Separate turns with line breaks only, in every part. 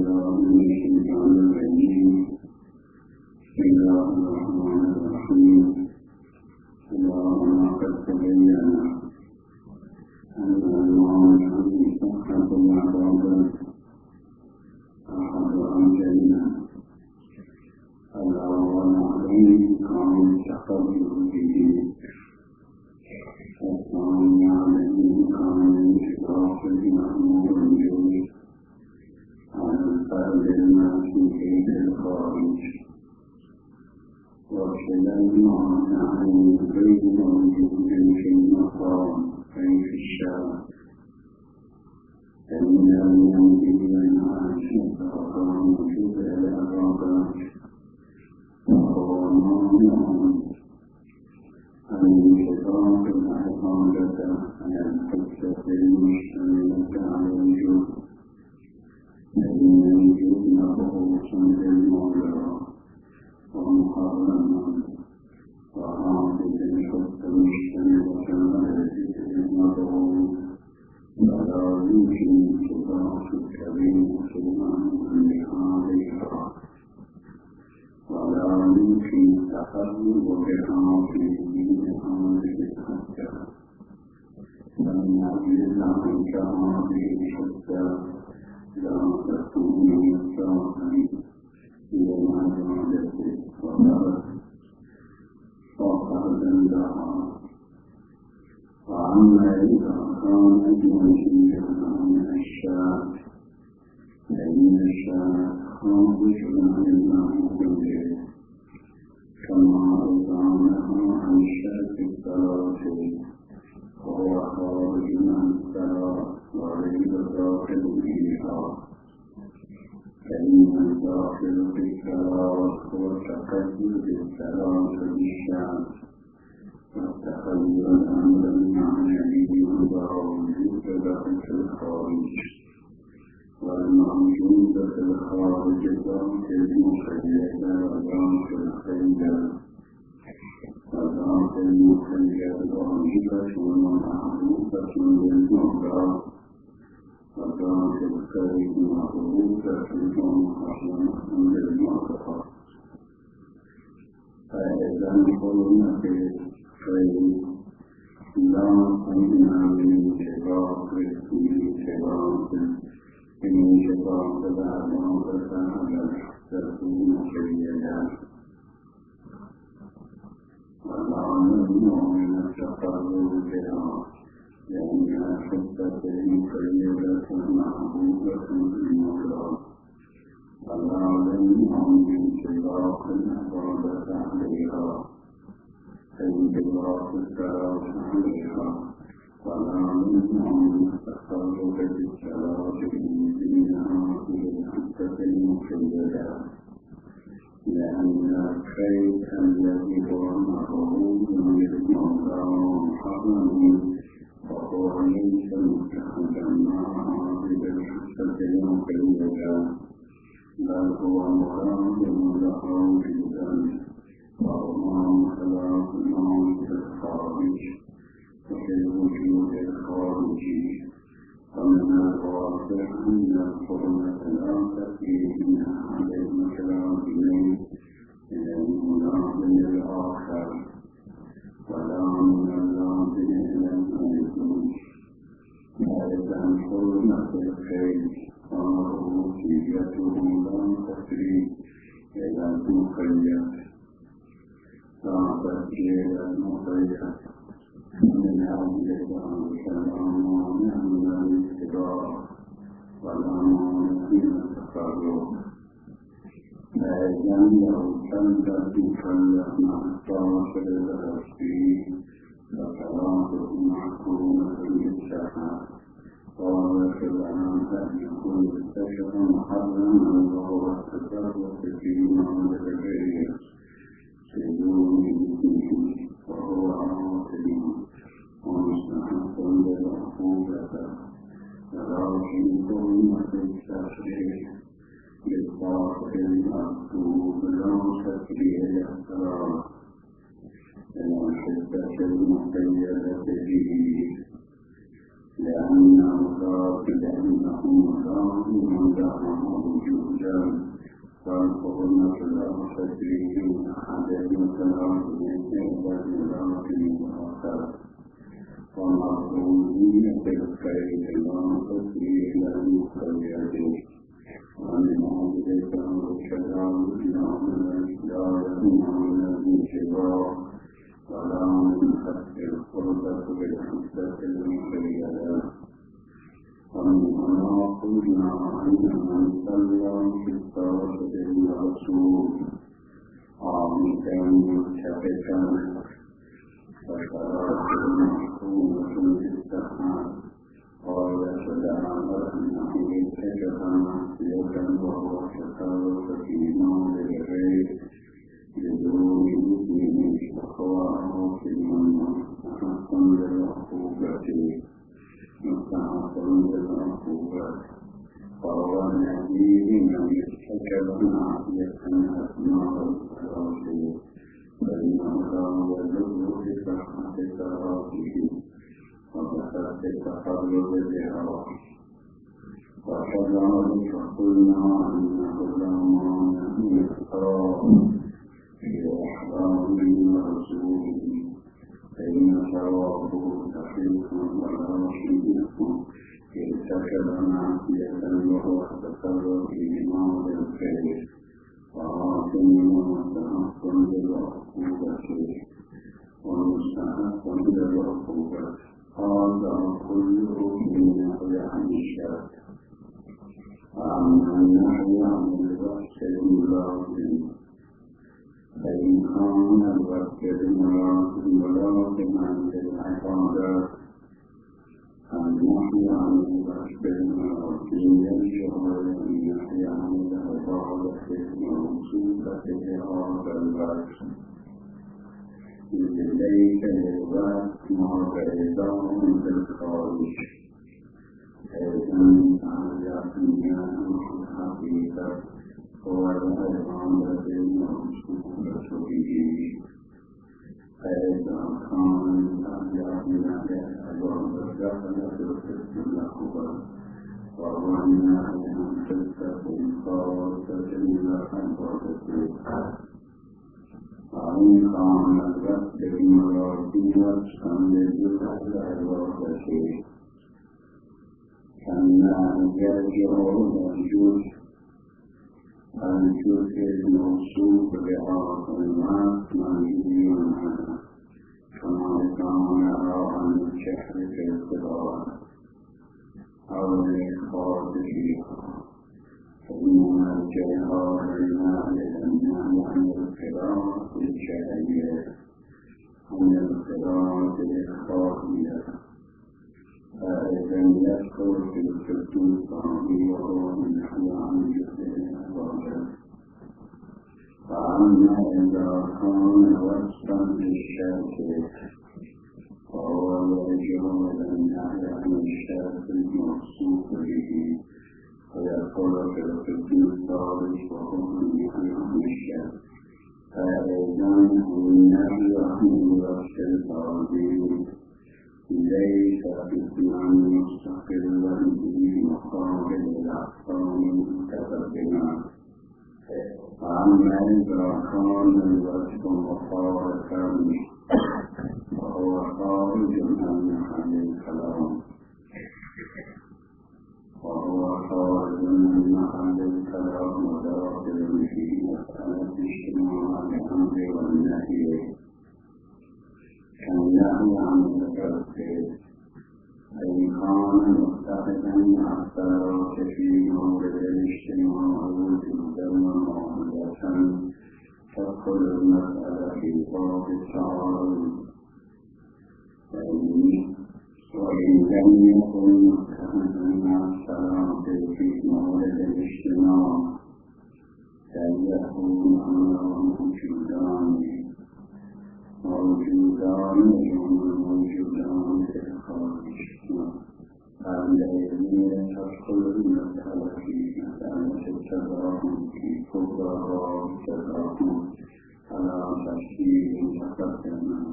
بالله من الشيطان الرجيم بسم الله الرحمن الرحيم اللهم قد تبين أن المعنى صحة العبادة أحد أمرنا الأول عليه كان تقبل به والثاني عليه كان إشراف المأمور به على الفرد الناس في الخارج وكلاهما عن بين موجود في المقام أي في الشارع فإن الموجود الناس فقام شبه الأرابات وهو مانع عن انشقاق العبادة على الحجة المشتملة على الوجود فإن الوجود له صنع المولى ومحرما وهذه الحجة المشتملة على الذكر المضروب فلا يمكن انشقاق الكريم سبحانه لهذه ولا يمكن تقرب بها في هذه الحجة فمن أجل ذلك هذه الحجة لا تكون مفتاحا إلى العبادة ولا فقدا لها وأما إذا كانت منشية عن الشاك فإن الشاك خارج عن المعبود كما إذا نهى عن شرك الصلاة وهو خارج عن الصلاة وليس داخل فيها فإن الداخل في الصلاة هو تقدم بالصلاة بالشام والتخيل الأمر المعنوي والوجود له في الخارج والموجود في الخارج ذات المخيلة وذات الخيلة وذات المخيلة واجبة ومعروفة بالمرضى وذات الخيل معروفة ومحرمة بالمرضى فإذا قلنا في الخيل لا قلنا من شباب من انشقاق العبادة على الحجة المخيلة ولا نمنع من التقرب بها لأن الحجة المخيلة محبوبة بالمولى ولا نمنع من انشقاق العبادة عليها أي انشقاق الصلاة عليها ولا نمنع من التقرب بالصلاة منها في الحجة المخيلة لأن الخير الذي هو معروف للمولى محرم وهو ليس متحدا معها بالحجة المخيلة بل هو مخالف له جدا وهو خلاف الموت الخارج وفي الوجود الخارجي ومن الواضح أن الحرمة لا تأتي من أحد المتلاعبين إلى المناظم الآخر ولا من اللازم إلى الموجود فإذا الحرمة الخير ومروسيته لا تسري إلى المخيل لا تسري إلى المخيل من أجل ذلك لا مانع من الاتباع ولا مانع من التقرب فإذا لو كنت تكلف مع الطاقة الأصلي فصلاته محكومة بالشهر قال سبحانه أن يكون الشهر محرما وهو التصرف فيما لغيره بدون إذنه وهو عاقل ومستحق للعقوبة ولكن حرمة التشريع بالطاقة المكتوب لا تسري الأسرار إلى الحجة المقيدة به لأنه لا وانصرنا في الأرض حاجة كلام ومعقولين بالخير الله تسري له خيره ومن عبدك والكلام لا يمنعون من شراء ولا من حق القربة بالحسة المخيلة ومن قلنا أن صلى في الصلاة الرسول عامكا متفقا فصلاة المحكومة في السحاب قال سبحانه أنه اتجه معصية وهو تخلف في موضع الغير بدون إذنه فقواه في المنى حقا للعقوبة مستحقا للعقوبة فهو نبيه من اتجه معصية أثناء الصلاة فإنه لا يدل بصحة صلاته وبصحة التقرب بها وكذلك قلنا أنه لا مانع من الصلاة في أحوال رسوله فإن ثوابه دقيق ولا شيء ارتكب معصية وهو التقرب بموضع الخير وعاصم ومستحق للعقوبة ومستحق للعقوبة هذا كله من نحو عن الشرك وأما النحو عن الوحش الملازم فإن كان الوحش الملازم عن العبادات النحو عن الوحش الملازم يرجع إلى النحو عن العبادة الموصوفة بهذا الوحش ليس للوقت معترضان بالخارج أيضا تعالى بناء الحقيقة هو العبادة الموصوفة به أيضا كان تعالى بناء العبادة القسم الأكبر وهو النهي عن قصة الخاصة بالعبادة وإن كان الوقت بالمراتبة فمن العبادة كما يرجع الجزء الموصوف بهذا الناس منهي عنه كما كان يرى عن الشهر في القراءة أو الإخبار فيها فإنما الجهار النهي عن القراءة الشهرية عن القراءة الإخبارية فإذا يذكر في الكتب وهو النهي عن القراءة فأما إذا كان وصفا للشرك فهو يرجع إلى النهي عن الشرك الموصوف به ويقول في الكتب الثالث وهو النهي عن الشرك فإذا النهي عن الوصف العظيم ليس اسما مستقلا به مقابل الأحكام المتقدمة فأما إذا كان الوصف مخالفا فهو خارج عن محل الكلام وداخل في مسألة اجتماع الأمر والنهي كالنهي عن التكفير فإن كان متحدا مع الصلاة في موضع الاجتماع وجودا ومعاملة تدخل المسألة في باب التعارض وإن لم يكن متحدا مع الصلاة في موضع الاجتماع فليكون أمره موجودان في الخارج الذين تدخل المسألة في مسألة التداخل في كبرى التداخل على تفسير تقدم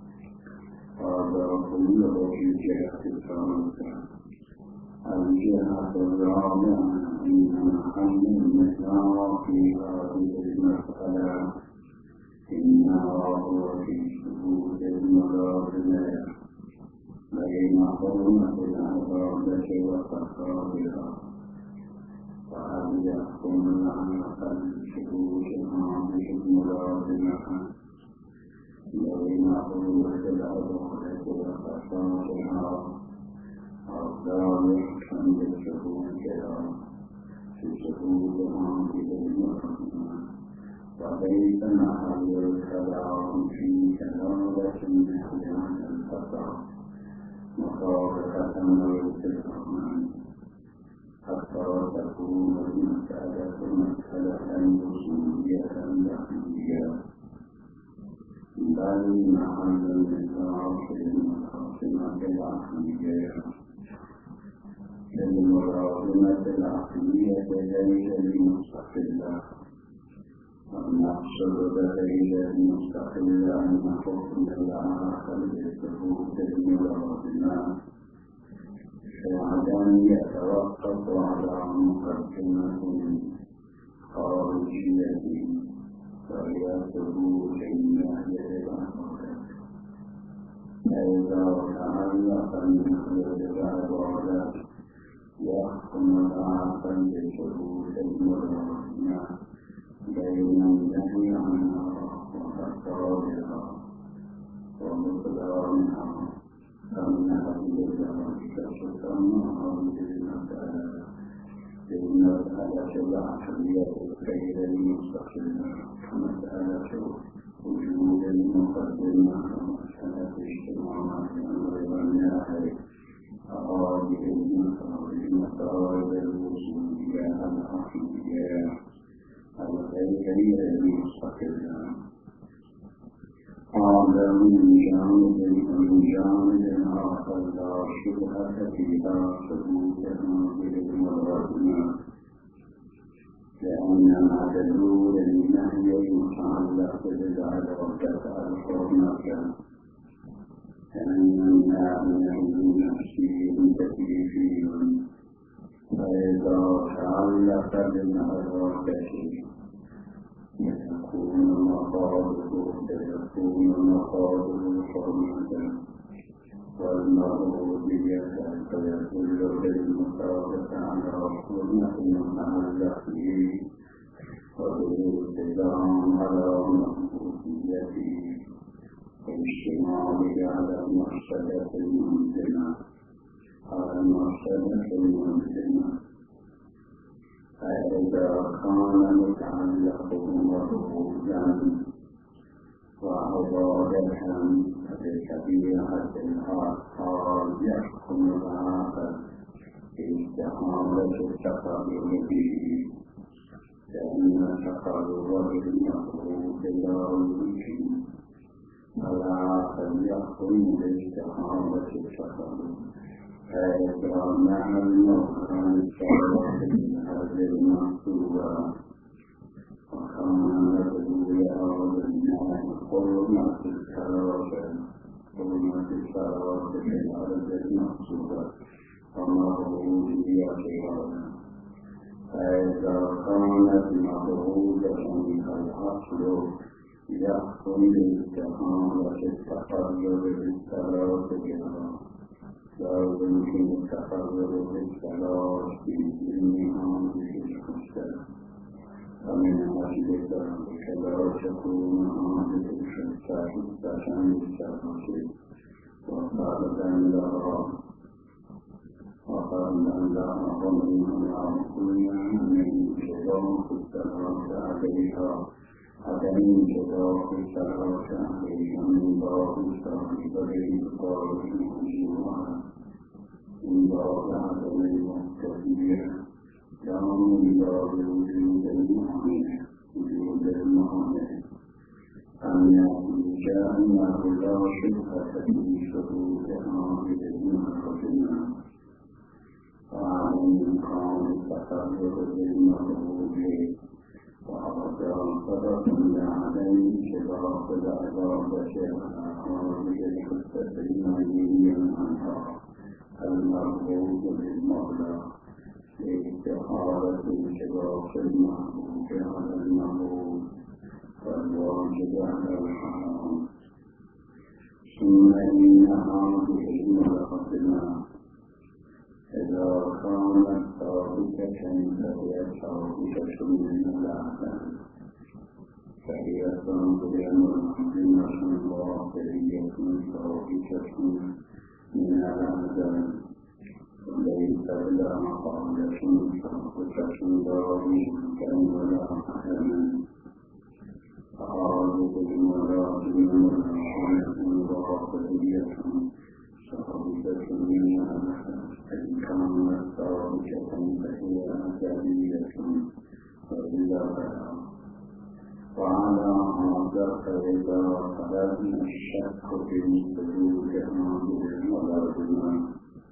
هذا كله في جهة الثالثة الجهة الرابعة وإنما حمل المسار في هذه المسألة إنما هو في شهود المراد بين حرمة العبادة وفسادها، وهل يحكم العمل بشهود هذه المراد بين حرمة العبادة وفسادها، أو لا يحكم بشهودها في شهود هذه المراد، وليس محل الكلام في كلامة مثل هذا الفساد مخالفة موت الرحمن، حتى تكون المسألة مسألة وصولية لحظية، بل محل النزاع في الملازمة العقلية. الملازمة العقلية ليس بمستقلة، والمقصود ليس بمستقلة أن حكم الآخر بالثبوت الملازمة فعدم يتوقف على مقدمة خارجية وهي ثبوت النهي بالعبادة. فإذا تعلق النهي بالعبادة يحكم الآخر بثبوت الملازمة بين النهي عنها وفسادها وبطلانها، فإنها بذلك تسمى هذه المسألة بالمسألة العقلية غير المستقلة، كمسألة وجود المقدمة ومسألة اجتماع الأمر والنهي. هذه المسائل الوصولية العقلية الغير المستقلة. هذا من جانب آخر لا شبهة فيها ثبوت هذه الملازمة، لأن معدلول النهي المتعلق بالعبادة الحرمة، كأن النهي نفسي تكليفي، فإذا تعلق بالعبادة يكون مقاصده حرمة والمعبودية فيدل بالمطابقة على حرمة المتعلق به وبالالتزام على معبوديته والاشتمال على المفسدة الممكنة فإذا كان متعلقه مرغوبا وعبادة بشبيهة الآثار يحكم الآخر باستحالة التقرب به، لأن التقرب بالمطلوب لا يمكن، والآخر يحكم باستحالة التقرب. فإذا مع المكان الصلاة من هذه المحصولة وكان يقول هذا الناس حرمة الصلاة في هذه المحصولة ومعبوديتها. فإذا كانت معبودة منها الأصل يحكم باستحالة التقرب بالصلاة بها، لا يمكن التقرب بالصلاة في دينها بالحسن، ومن أجل ذلك لا تكون هذه الحسة حسة للصلاة وقال لها ظنها كلها من انتظار الصلاة عليها عدم انتظار الصلاة عليها من باب صاحبه قال الموضوع من باب عدم المقتدية لا من باب وجود المعنى أن جاء أنه لا شبهة في شروط هذه المحكمة وعن كان التقرب بالمطلوب وأرجع سبب لعدم انتظار العبادة على هذه الحسة المعنية عنها المرغوب بالمولى، استحالة انشراف المحبوب على المحبوب والواجب على الحرام. ثم إنها بعلم الخاتمة إذا كانت ثابتة فهي ثابتة من الأحكام، فهي ثابتة محكمة باطلية ثابتة من الأحكام، وليس لها مقالة ثابتة دائمة ولا أحكام. أعرض بالمراد من الحكمة باطلية ثابتة من الأحكام، إن كانت ثابتة فهي أحكامية وإلا فلا. وعلى هذا فإذا خرجنا الشك في وجود هذه المراد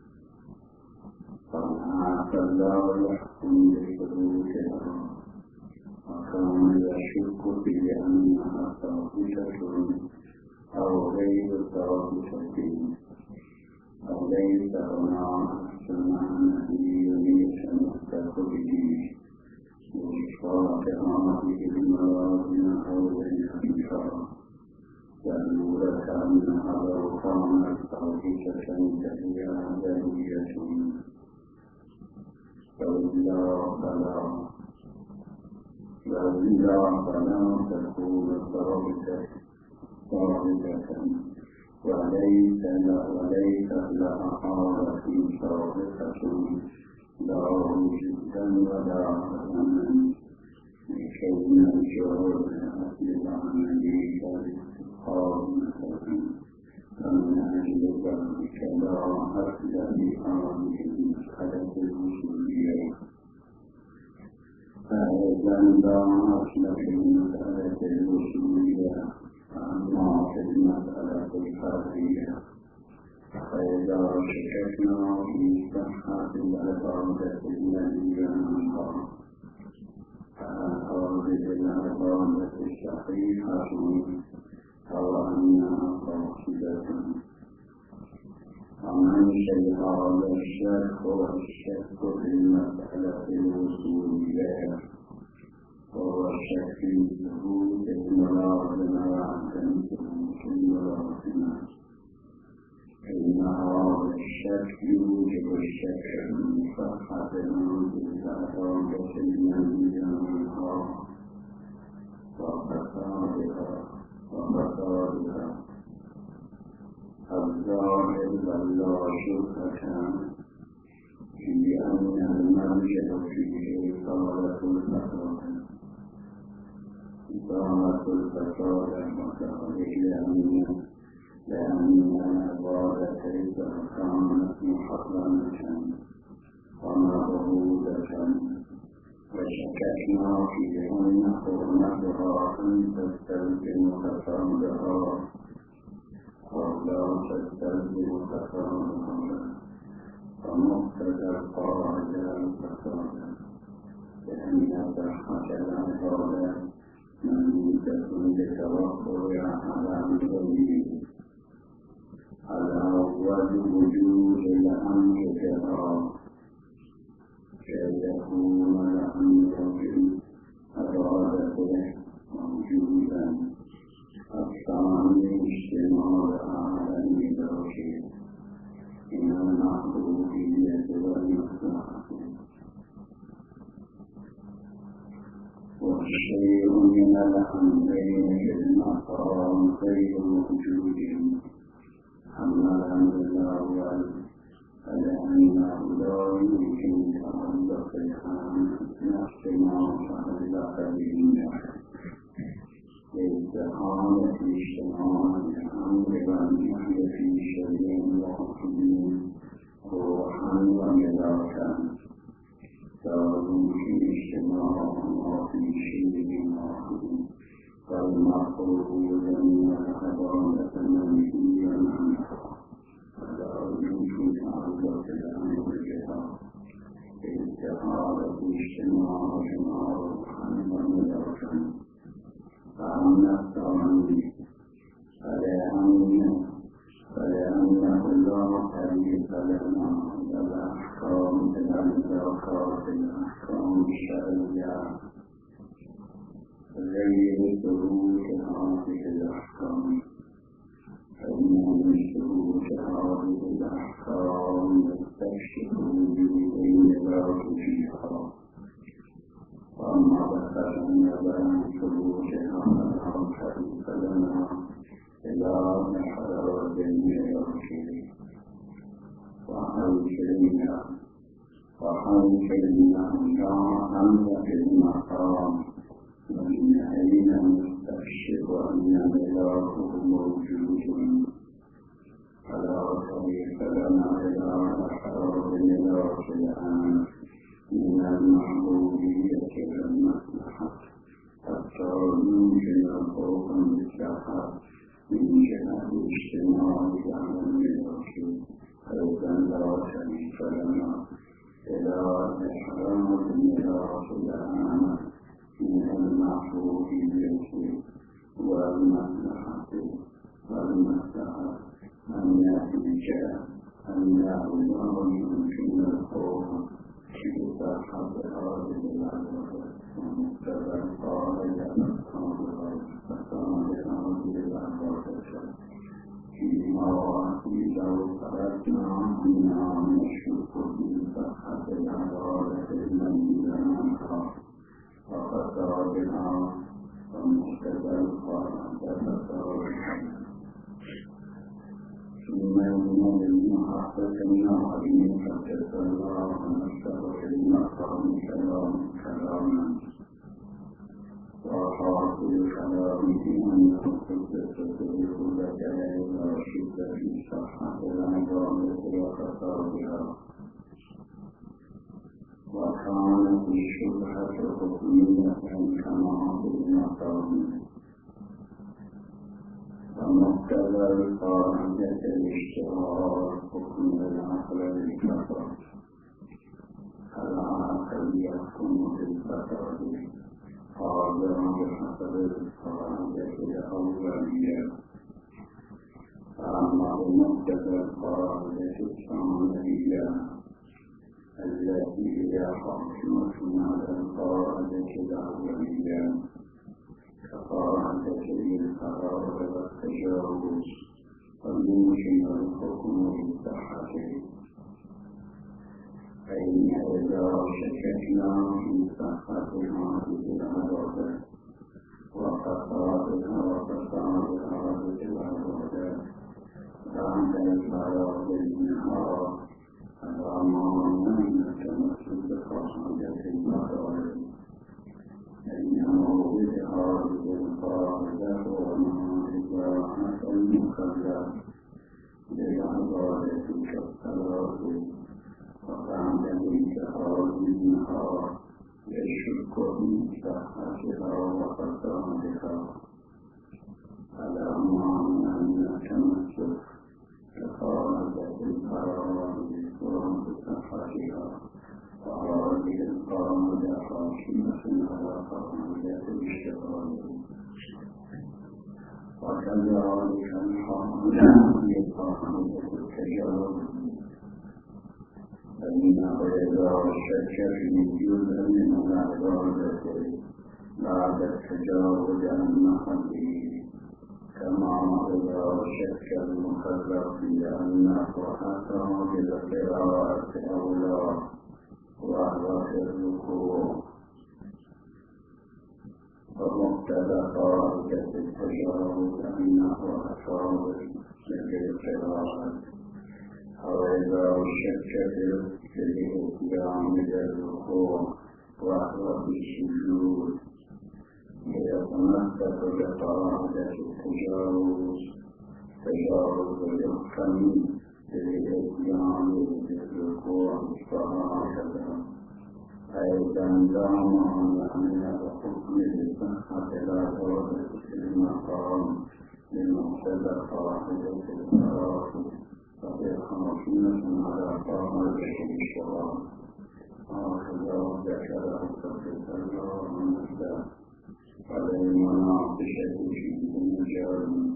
فلا يحكم بثبوتها، وكان يشك في أنها ثابتة أو غير ثابتة، أو ليس هناك معنى يتمسك به وإشراك هذه المراد أو الحقيقة، فالأولى أنها لو كانت ثابتة فهي أبدية، وإلا فلا تكون ثابتة وليس لها حالة ثابتة لا وجودا ولا عدما، لكي نرجع لأصل العملية بالاستقامة مثلا، فمن أجل ذلك لا أصل لهذه المسألة الوصولية، فأيضا لا أصل في المسألة الوصولية، أما في المسألة الفرعية فإذا شككنا في صحة العبادة التي عنها فهل هذه العبادة صحيحة أو أنها فاسدة؟ ومن شيء هذا الشك هو الشك في المسألة الوصولية، وهو الشك في ثبوت الملازمة وعدم ثبوت الملازمة، إن هذا الشك يوجب الشك في صحة العبادة التي عنها وفسادها. الظاهر بل لا شبهة في أن المرجع فيه إزالة الفساد، لأن العبادة إذا كانت محرمة ومعبودة وشككنا في أن حرمتها أن تستلزم فسادها أو لا تستلزم فسادها، فمقتضى القاعدة الفساد، لأن صحة العبادة مميزة بتوقع على الغيب على وجود الأمر كذا، كي يكون الأمر في عبادته موجودا أكثر من اجتماعها على المدرك من المحبوبية والمصلحة. والشيء من الأمرين في المقام غير موجود، أما الأمر الأول فلأنه لا يمكن تعلق نفس ما تعلق به، لاستحالة اجتماع الأمر والنهي في شيء واحد روحا وملاكا، لا يمكن اجتماعهما في شيء واحد، فالمحبوب من العبادة منهيا عنها، فلا يمكن تعلق الأمر بها، لاستحالة اجتماعهما روحا وملاكا. فأما الثاني فلأنه لا طريق لنا إلى الأحكام العلمية انعقاد الأحكام الشرعية غير ثبوت هذه الأحكام، فإن من ثبوت هذه الأحكام يستكشف بين ذات فيها. وأما ذكرنا بأن ثبوت هذا الأمر فلنا إلى نحر جميع الخير وحوشنا أمر في المقام ومن أين نستكشف أن ملاكه موجود، فلا طريق لنا إلى نحر ملاك الآن من المحبوبية والمصلحة حتى يمكن الخوف المصلحة من جهة الاجتماع على الملك، أيضا لا شريك لنا إلى إحرام الميراث الآن من المحبوبية والمصلحة أن يأتي الأمر يمكن الخوف بصحة هذه الأمر ومقتضى القاعدة فيما لو تركنا أننا نشك في صحة العبادة المنزلة وفسادها ومقتضى القاعدة ثم من المحقق النعيم حدث الله نفسه في المقام كلاما وحاصل كلامه أنه تستطيع لك إلى شدة صحة العبادة وفسادها، وكانت الشبهة حكمية كما في المقام، ومقتضى القاعدة الاشتراك حكم العقل بالفطرة، العقل يحكم بالفطرة قادرا بحسب القاعدة الأولية، فأما بمقتضى القاعدة الثانوية التي هي حاكمة على القاعدة الأولية كقاعدة القرار والتجاوز ويمكن الحكم بالصحة، فإن إذا شككنا في صحة هذه العبادة وفسادها وفساد هذه العبادة بعد الفراغ منها فلا مانع من التمسك بقاعدة القرار، إنه بهذه القاعدة وما إباحة المكلف للعبادة كالصلاة وبعد انتهاء منها يشك في صحتها وفسادها، فلا مانع من التمسك بقاعدة القرار وبصحتها، وهذه القاعدة حاكمة على قاعدة الاشتغال، وكذلك القاعدة التجاوز، فإنه إذا شك في جزء من العبادة بعد التجاوز عن محله، كما إذا شك المكلف بأن صحته بالقراءة أولى وهو في الركوع، ومقتضى قاعدة التجاوز أنه أصاب بالقراءة، أو إذا شك في الإتيان بالركوع وهو في السجود يتمسك بقاعدة التجاوز يحكم بالإتيان بالركوع فهكذا أيضا دام أن الحكم بصحة العبادة في المقام بمقتضى قاعدة القراءة فهي حاكمة على قاعدة الاشتراك، هكذا ذكره صلى الله عليه وسلم فللمناقشة في المجال،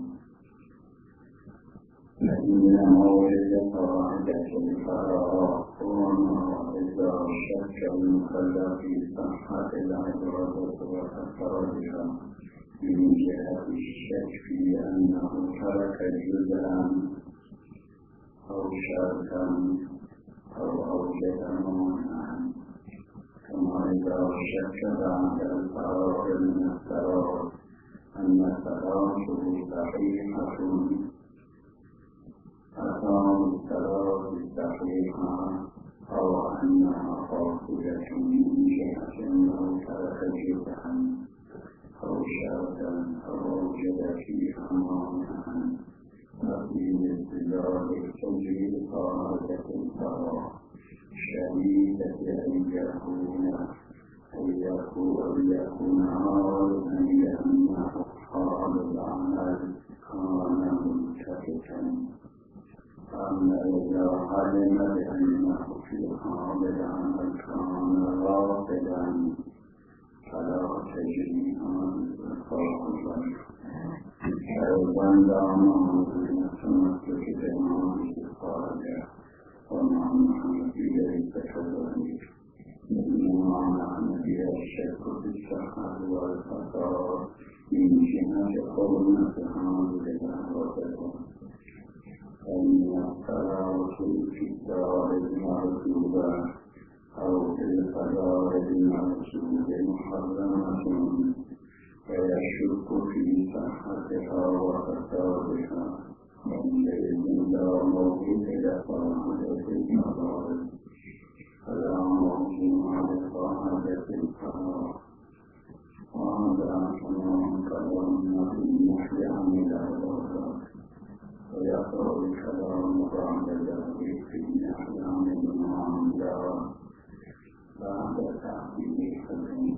فإن مورد قاعدة القراءة هو مورد إذا شك المكلف في صحة العبادة وأفرادها من جهة الشك في أنه ترك جزءا أو شركا أو أوجد مانعا، كما إذا شك بعد الفراغ من الفراغ أن صلاته صحيحة أقام الصلاة الصحيحة أو أنها فاصلة من جهة أنه ترك جزءا أو شركا أو أوجد فيها مانعا، وفي مثل ذلك تجري طاعة الفراغ شديدة أن يكون عارضا لأن أصحاب الأعمال كان ملتفتا. أما إذا علم بأنه في حال العمل كان غافلا فلا تجري هذه الفاصلة. أيضا دعنا من التمسك بهذه القاعدة ومعنى في التكلم، ومعنى في الشك في الصحة والخطأ من جهة حرمة هذه العبادة، أن الصلاة في الدار المعذوبة أو في القضاء المعذوب محرمة، ويشك في صحتها وفسادها، وعندئذ لا موجود لطاعة الفرائض فلا موجود لطاعة الفرائض. وهذا كما قدمنا في النحي عن العبادات، ويقرأ الكلام بعد ذلك في النحي عن المعاملات بعد تعليم الحكم